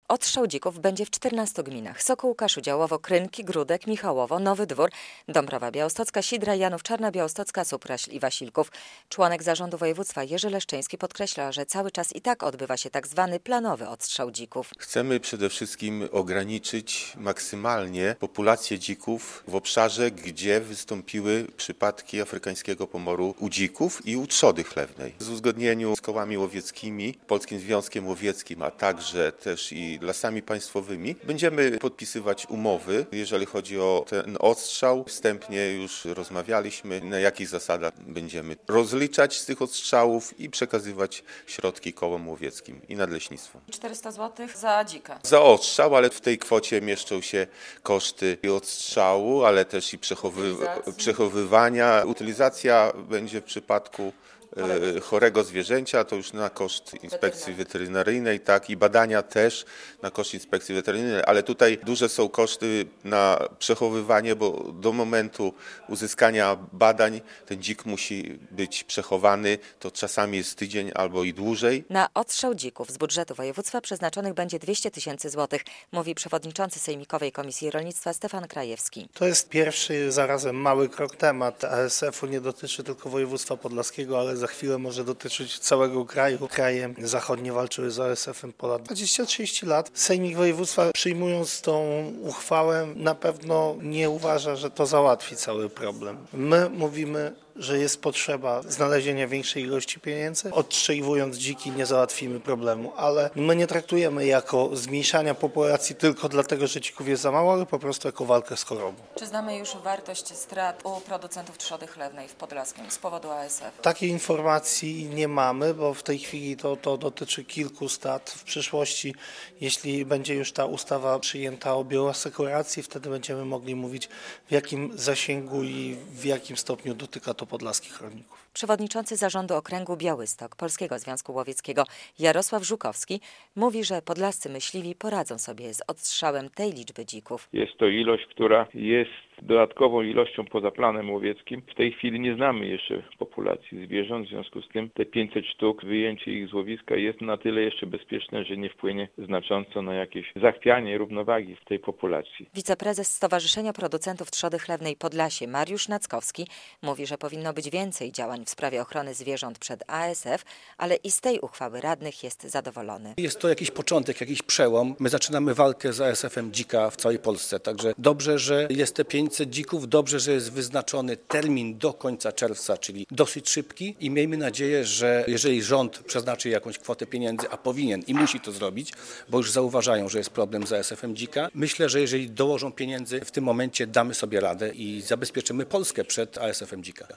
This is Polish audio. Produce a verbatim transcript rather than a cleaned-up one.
Odstrzał dzików będzie w czternastu gminach: Sokółka, Szudziałowo, Krynki, Gródek, Michałowo, Nowy Dwór, Dąbrowa Białostocka, Sidra, Janów Czarna, Białostocka, Supraśl i Wasilków. Członek zarządu województwa Jerzy Leszczyński podkreśla, że cały czas i tak odbywa się tak zwany planowy odstrzał dzików. Chcemy przede wszystkim ograniczyć maksymalnie populację dzików w obszarze, gdzie wystąpiły przypadki afrykańskiego pomoru u dzików i u trzody chlewnej. W uzgodnieniu z kołami łowieckimi, Polskim Związkiem Łowieckim, a także też i lasami państwowymi będziemy podpisywać umowy, jeżeli chodzi o ten odstrzał. Wstępnie już rozmawialiśmy, na jakich zasadach będziemy rozliczać z tych odstrzałów i przekazywać środki kołom łowieckim i nadleśnictwu. czterysta złotych za dzika. Za odstrzał, ale w tej kwocie mieszczą się koszty i odstrzału, ale też i przechowy, przechowywania. Utylizacja będzie w przypadku chorego. chorego zwierzęcia, to już na koszt inspekcji weterynaryjnej, tak, i badania też na koszt inspekcji weterynaryjnej, ale tutaj duże są koszty na przechowywanie, bo do momentu uzyskania badań ten dzik musi być przechowany, to czasami jest tydzień albo i dłużej. Na odstrzał dzików z budżetu województwa przeznaczonych będzie dwieście tysięcy złotych, mówi przewodniczący Sejmikowej Komisji Rolnictwa Stefan Krajewski. To jest pierwszy zarazem mały krok. Temat A S F-u nie dotyczy tylko województwa podlaskiego, ale za chwilę może dotyczyć całego kraju. Kraje zachodnie walczyły z A S F-em ponad dwadzieścia trzydzieści lat. Sejmik województwa, przyjmując tą uchwałę, na pewno nie uważa, że to załatwi cały problem. My mówimy, że jest potrzeba znalezienia większej ilości pieniędzy. Odstrzeliwując dziki nie załatwimy problemu, ale my nie traktujemy jako zmniejszania populacji tylko dlatego, że dzików jest za mało, ale po prostu jako walkę z chorobą. Czy znamy już wartość strat u producentów trzody chlewnej w Podlaskiem z powodu A S F? Takiej informacji nie mamy, bo w tej chwili to, to dotyczy kilku stad. W przyszłości, jeśli będzie już ta ustawa przyjęta o bioasekuracji, wtedy będziemy mogli mówić, w jakim zasięgu i w jakim stopniu dotyka to podlaskich rolników. Przewodniczący Zarządu Okręgu Białystok Polskiego Związku Łowieckiego Jarosław Żukowski mówi, że podlascy myśliwi poradzą sobie z odstrzałem tej liczby dzików. Jest to ilość, która jest dodatkową ilością poza planem łowieckim. W tej chwili nie znamy jeszcze populacji zwierząt, w związku z tym te pięćset sztuk, wyjęcie ich z łowiska jest na tyle jeszcze bezpieczne, że nie wpłynie znacząco na jakieś zachwianie równowagi w tej populacji. Wiceprezes Stowarzyszenia Producentów Trzody Chlewnej Podlasie Mariusz Nackowski mówi, że powinno być więcej działań w sprawie ochrony zwierząt przed A S F, ale i z tej uchwały radnych jest zadowolony. Jest to jakiś początek, jakiś przełom. My zaczynamy walkę z A S F-em dzika w całej Polsce, także dobrze, że jest te pięćset dzików, dobrze, że jest wyznaczony termin do końca czerwca, czyli dosyć szybki, i miejmy nadzieję, że jeżeli rząd przeznaczy jakąś kwotę pieniędzy, a powinien i musi to zrobić, bo już zauważają, że jest problem z A S F-em dzika, myślę, że jeżeli dołożą pieniędzy, w tym momencie damy sobie radę i zabezpieczymy Polskę przed A S F-em dzika.